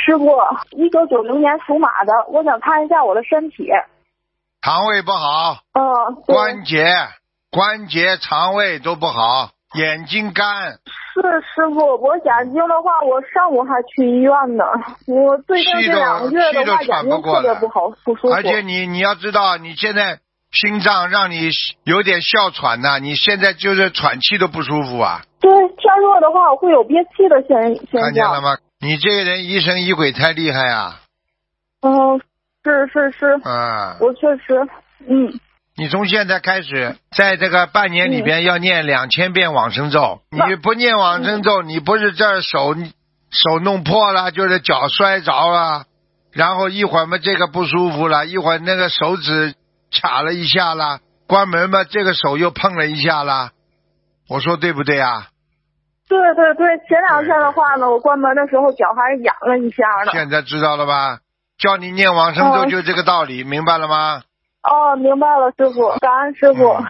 师傅，1990年属马的，我想看一下我的身体。 肠胃不好， 对关节、肠胃都不好，眼睛干。 是师傅，我眼睛的话，我上午还去医院呢。我最近这2个月的话，眼睛特别不好，不舒服。 而且你要知道，你现在心脏让你有点哮喘呐，你现在就是喘气都不舒服啊。 对，天热的话，我会有憋气的现象。 看见了吗？你这个人疑神疑鬼太厉害啊！ 是。我确实， 你从现在开始，在这个半年里边要念2000遍往生咒。你不念往生咒，你不是这手弄破了，就是脚摔着了，然后一会儿嘛这个不舒服了，一会儿那个手指卡了一下了，关门嘛这个手又碰了一下了。我说对不对啊？ 对，前2天的话呢，我关门的时候脚还痒了一下呢。 现在知道了吧？叫你念往生咒就这个道理，明白了吗？ 明白了，师傅，感恩师傅。